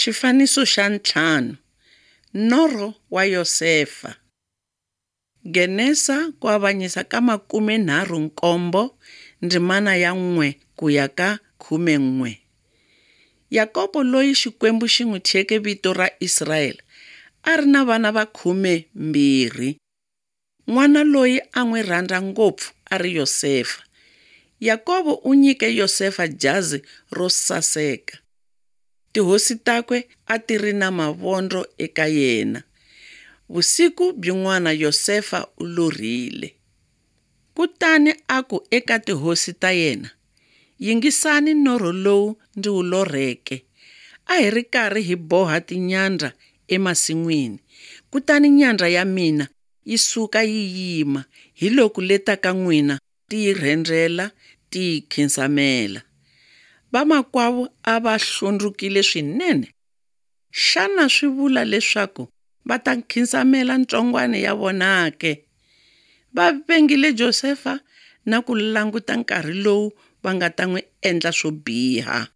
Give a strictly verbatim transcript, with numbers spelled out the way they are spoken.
Xifaniso xa ntlhanu, norho wa Yosefa. Genesa ku avanyisa ka makume nharhu nkombo ndzimana ya n'we ku ya ka khume n'we. Yakobo loyi Xikwembu xi n'wi thyeke vito ra Israyele a ri na vana va khume mbirhi. N'wana loyi a n'wi rhandza ngopfu a ri Yosefa. Yakobo u nyike Yosefa jazi ro saseka. Tihosi takwe a ti ri na mavondlo eka yena. Vusiku byin'wana Yosefa u lorhile. Kutani a ku eka tihosi ta yena, yingisani norho lowu ndzi wu lorheke. A hi ri karhi hi boha tinyandra emasin'wini. Kutani nyandra ya mina yi suka yi yima, hi loko leta ka n'wina ti yi rhendlela ti yi khinsamela. Vamakwavo a va hlundzukile swinene. Xana swi vula leswaku va ta khinsamela ntsongwana ya vona ke? Va vengile Josefa na ku languta nkarhi lowu va nga ta n'wi endla swo biha.